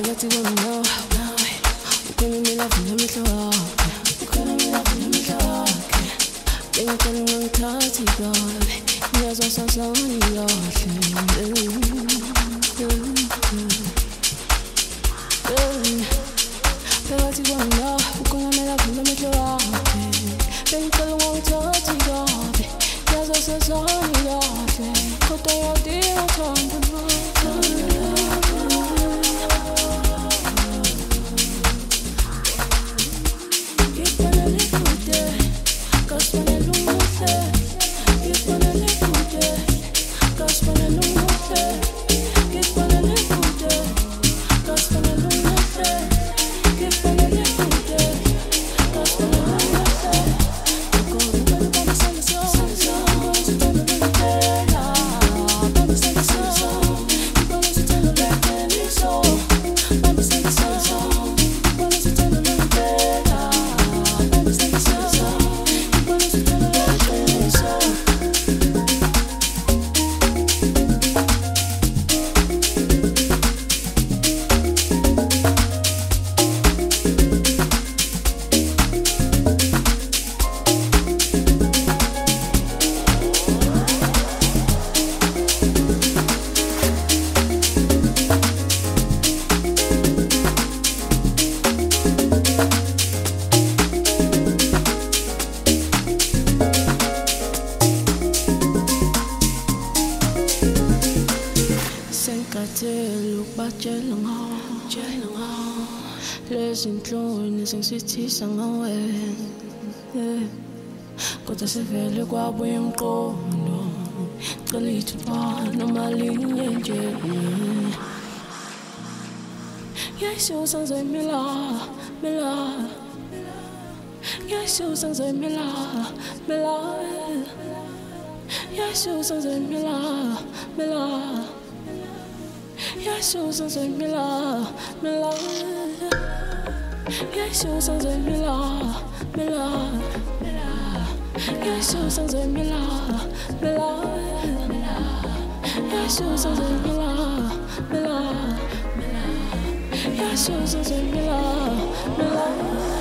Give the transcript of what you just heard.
phakathi kwamina ukhona mina vula amehlo wakhe ukhona mina vula amehlo wakhe bengicela ungangithathi kabi ngiyazwa sasani kahle phakathi kwamina ukhona mina vula amehlo wakhe bengicela ungangithathi kabi ngiyazwa sasani kahle kodwa ngiyadinga uthando lezinhloni sengisithisa ngawe kodwa sevele kwabuya emqondo cela ithuba noma linye nje ngiyayisusa ngizoyimela mela ngiyayisusa ngizoyimela mela ngiyayisusa ngizoyimela mela ngiyayisusa ngizoyimela mela ngiyayisusa ngizoyimela mela ngiyayisusa ngizoyimela mela ngiyayisusa ngizoyimela mela ngiyayisusa ngizoyimela mela